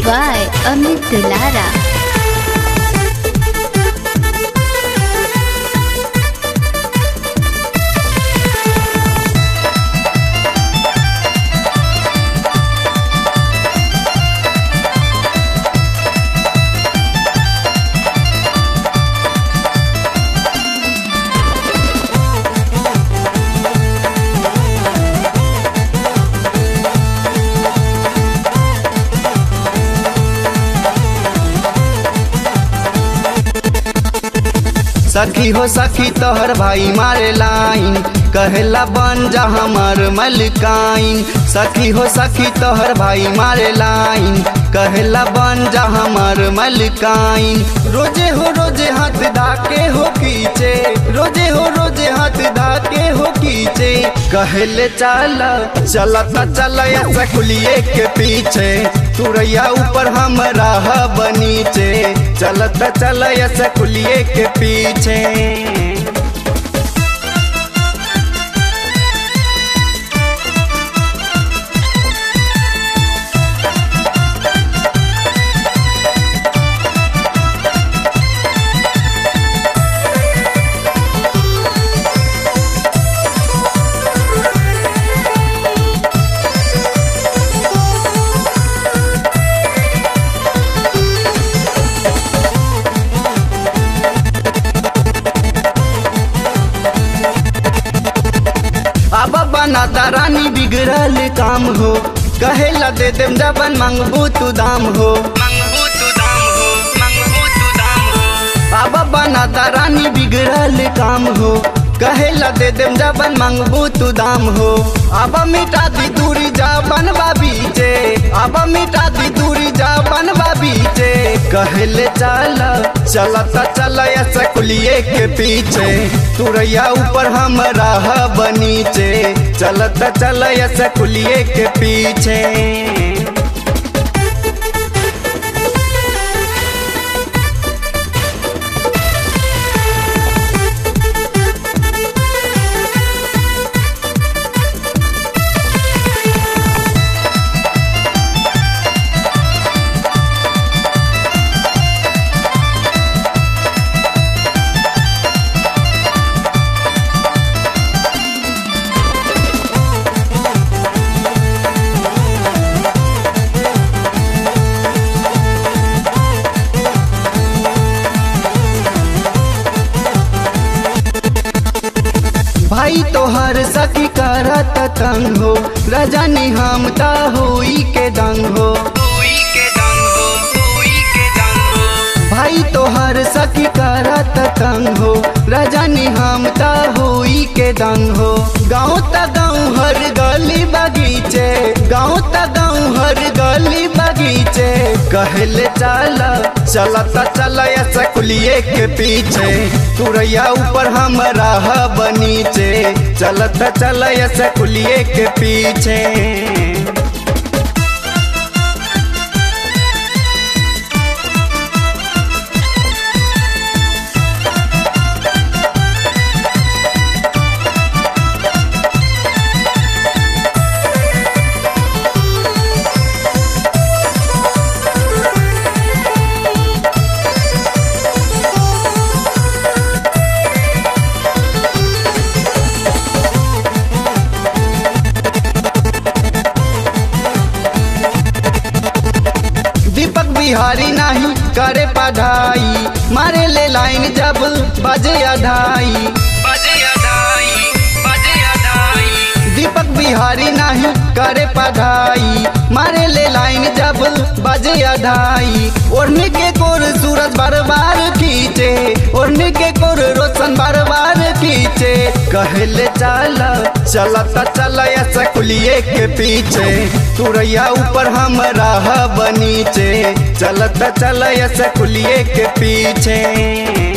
by Amit Dulara. सखी हो सखी तोहर भाई मारे लाइन कहेला बन जा हमर मलकाइन। सखी हो सखी तोहर भाई मारे लाइन कहेला बन जा हमर मलकाइन। रोजे हो रोजे हाथ धाके हो खींचे, रोजे हो रोजे हाथ धाके हो खींचे। कहले चलता चल सकुलिए के पीछे तुरैया ऊपर हमरा बनीचे। चलता चल सकुलिए के पीछे। अब बनाता रानी बिगड़ल काम हो कहेला दे देम जबन मांगबू तू दाम हो। अब बनाता रानी बिगड़ल काम हो कहेला दे देम जबन मांगबू तू दाम हो। अब मिटा दी दूरी जा बनवा बीचे, अब मिटा दी दूरी जा बनवा बीचे। कहले चलता चल सकुलिए के पीछे तुरैया ऊपर हमरा बनीचे। चलता चल सकुलिए के पीछे। भाई तोहर सखी करत तंग हो रजनी हम ता होई के दंग हो। भाई तोहर सखी करत तंग हो रजनी हम ता होई के दंग हो। गाँव त गाँव हर गली बगीचे, गाँव त गाँव हर गली बगीचे। कहले चलता चल सकुलिए के पीछे तुरैया ऊपर हमरा बनीचे। चलता चल सकुलिए के पीछे। दीपक बिहारी नहीं करे पढ़ाई मारे ले लाइन जब बजे अढ़ाई। दीपक बिहारी नहीं करे पढ़ाई मारे ले लाइन जब बजे अढ़ाई। ओढ़ने के कोर सूरज बार बार खींचे, ओढ़ने के कोर रोशन बार बार खींचे। कहले चलता चल सकुलिए के पीछे तुरैया ऊपर हमरा बनीचे। चलता चल सकुलिए के पीछे।